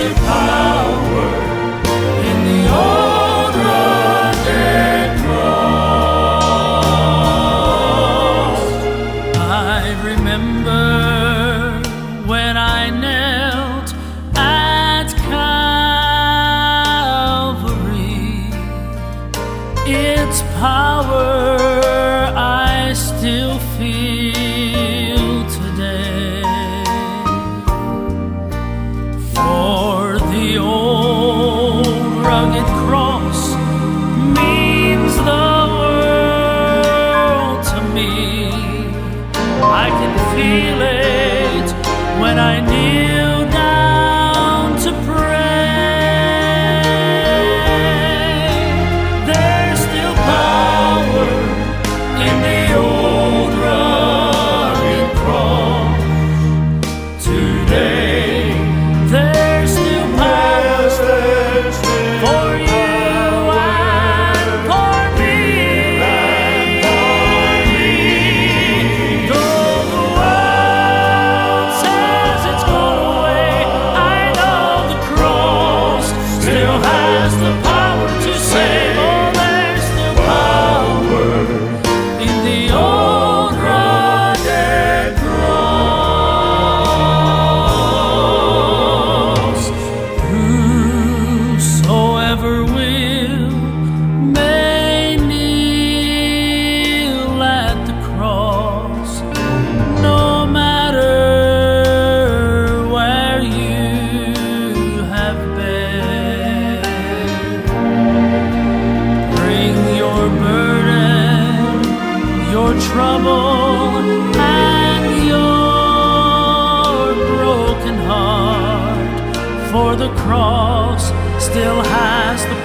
still power in the old rugged cross. I remember when I knelt at Calvary, its power I still feel today. For the old rugged cross means the world to me. I can feel it when I kneel down to pray. There's still power in the old rugged cross today. There's still power for you and for me. Though the world says it's gone away, I know the cross still has the power to save. Oh, there's still power in the old rugged cross. Whosoever will may kneel at the cross, no matter where you have been. Bring your burden, your trouble, and your broken heart, for the cross still has the